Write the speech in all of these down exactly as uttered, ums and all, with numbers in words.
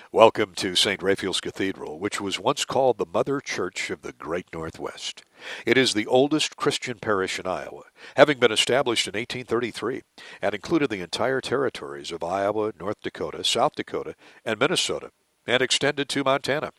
Welcome to Saint Raphael's Cathedral, which was once called the Mother Church of the Great Northwest. It is the oldest Christian parish in Iowa, having been established in eighteen thirty-three, and included the entire territories of Iowa, North Dakota, South Dakota, and Minnesota, and extended to Montana.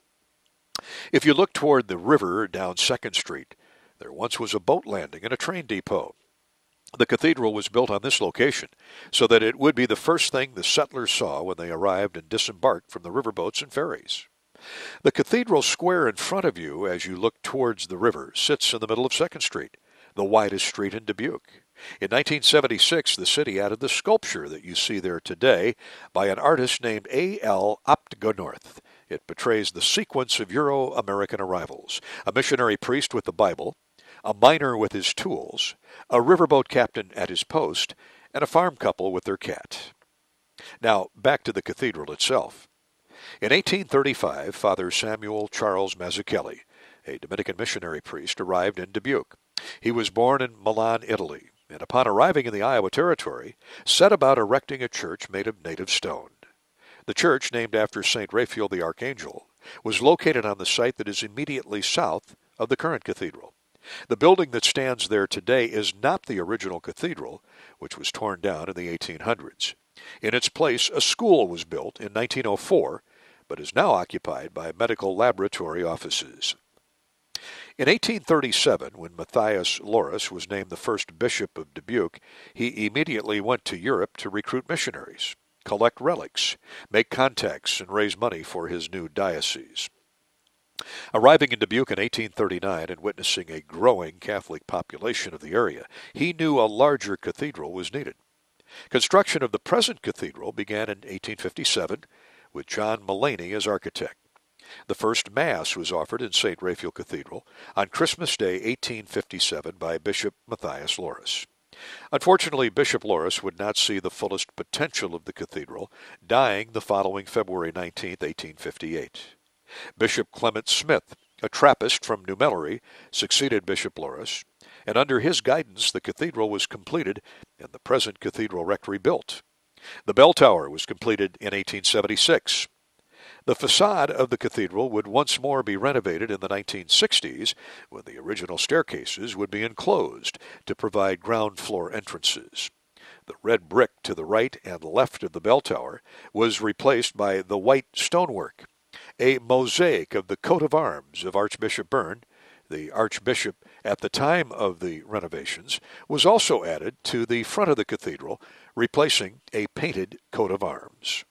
If you look toward the river down Second Street, there once was a boat landing and a train depot. The cathedral was built on this location so that it would be the first thing the settlers saw when they arrived and disembarked from the riverboats and ferries. The cathedral square in front of you as you look towards the river sits in the middle of Second Street, the widest street in Dubuque. In nineteen seventy-six, the city added the sculpture that you see there today by an artist named A L Optgonorth. It portrays the sequence of Euro-American arrivals, a missionary priest with the Bible, a miner with his tools, a riverboat captain at his post, and a farm couple with their cat. Now, back to the cathedral itself. In eighteen thirty-five, Father Samuel Charles Mazzucchelli, a Dominican missionary priest, arrived in Dubuque. He was born in Milan, Italy, and upon arriving in the Iowa Territory, set about erecting a church made of native stone. The church, named after Saint Raphael the Archangel, was located on the site that is immediately south of the current cathedral. The building that stands there today is not the original cathedral, which was torn down in the eighteen hundreds. In its place, a school was built in nineteen oh four, but is now occupied by medical laboratory offices. In eighteen thirty-seven, when Matthias Loris was named the first bishop of Dubuque, he immediately went to Europe to recruit missionaries, collect relics, make contacts, and raise money for his new diocese. Arriving in Dubuque in eighteen thirty-nine and witnessing a growing Catholic population of the area, he knew a larger cathedral was needed. Construction of the present cathedral began in eighteen fifty-seven, with John Mullaney as architect. The first Mass was offered in Saint Raphael Cathedral on Christmas Day eighteen fifty-seven by Bishop Matthias Loris. Unfortunately, Bishop Loris would not see the fullest potential of the cathedral, dying the following February nineteenth, eighteen fifty-eight. Bishop Clement Smith, a Trappist from New Melleray, succeeded Bishop Loris, and under his guidance the cathedral was completed and the present cathedral rectory built. The bell tower was completed in eighteen seventy-six. The facade of the cathedral would once more be renovated in the nineteen sixties, when the original staircases would be enclosed to provide ground floor entrances. The red brick to the right and left of the bell tower was replaced by the white stonework. A mosaic of the coat of arms of Archbishop Byrne, the archbishop at the time of the renovations, was also added to the front of the cathedral, replacing a painted coat of arms.